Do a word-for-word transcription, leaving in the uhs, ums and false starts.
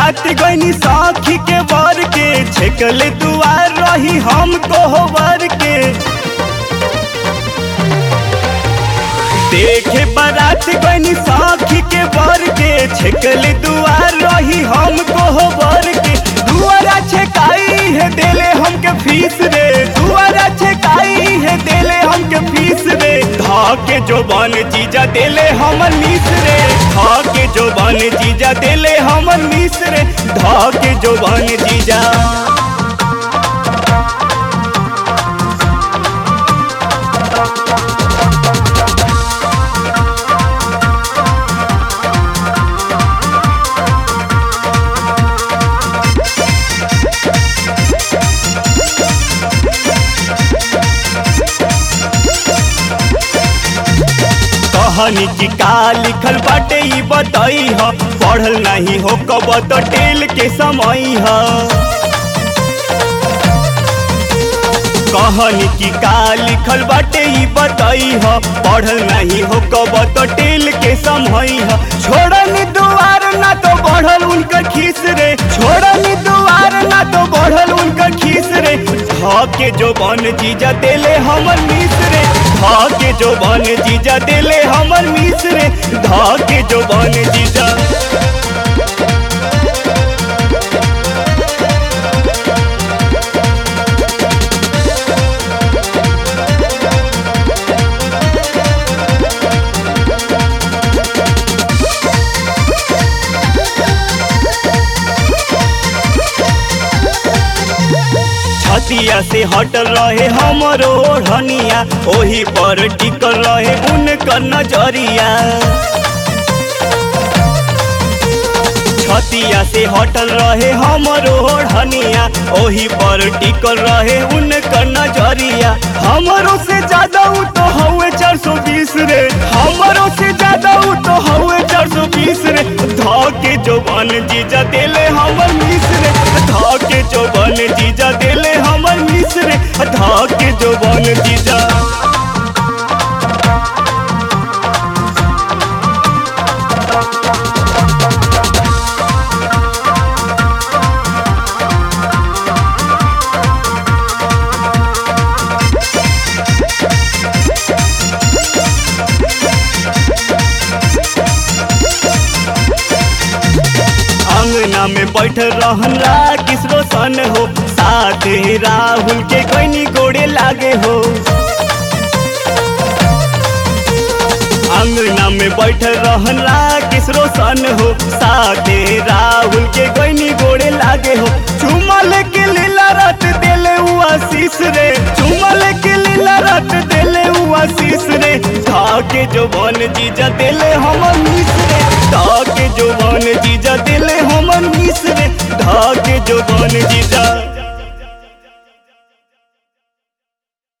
बारात गईनी साखी के वर के छेकले दुआर रही हमको होवर के देखे बारात गईनी साखी के वर के छेकले दुआर रही हमको होवर के दुआरा छेकाई है देले हमके फीस रे दुआरा छेकाई है देले हमके फीस रे धाके जो बन जीजा देले हमर मीस रे धाके जो बन जीजा देले हमर मीस रे धाके जो बन जीजा कहानी की का लिखल बाटे ई बताई ह पढ़ल नहीं हो कब तो टेल के समय ह कहानी की का लिखल बाटे ई बताई ह पढ़ल नहीं हो कब तो टेल के समय ह छोड़नी दुआर ना तो बढ़ल उनकर खीस रे छोड़नी दुआर ना तो बढ़ल उनकर खीस रे धाके जो बन जीजा देले हमर मीस रे धाके जो बन जीजा देले हमर मीस रे धाके जो बन जीजा छतिया से हटल रहे हमरो ओढ़निया ओही पर टिकल रहे उनकर नजरिया छतिया से हटल रहे हमरो ओढ़निया ओही पर टिकल रहे उनकर नजरिया हमरो से ज्यादा उ तो हवे चार सौ बीस रे हमरो से ज्यादा उ तो हवे चार सौ बीस रे धाके जो बन जीजा देले हमर मीस रे धाके जो बन जीजा देले हमर मीस रे धाके जो बन जीजा अंगना में बैठल रहन ला किसरो सन हो साथ राहुल के कोई गोड़े लागे हो अंगना में बैठल रहन ला किसरो सन हो साथ राहुल के कोई गोड़े लागे हो चुमल के लीला रात देले उ आशीष रे चुमल के लीला रात देले उ आशीष रे धाके जो बन जीजा देले हमर मीस रे धाके जो बन